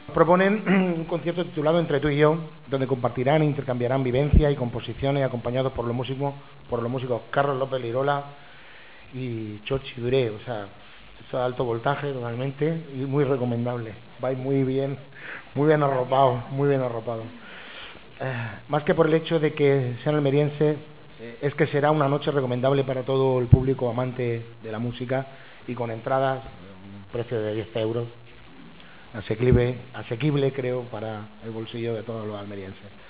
Proponen un concierto titulado Entre tú y yo, donde compartirán e intercambiarán vivencias y composiciones acompañados por los músicos Carlos López Lirola y Chochi Duré. O sea, eso es alto voltaje totalmente y muy recomendable. Vais muy bien arropados, muy bien arropados. Más que por el hecho de que sean almerienses, es que será una noche recomendable para todo el público amante de la música y con entradas, un precio de 10 euros, asequible creo para el bolsillo de todos los almerienses.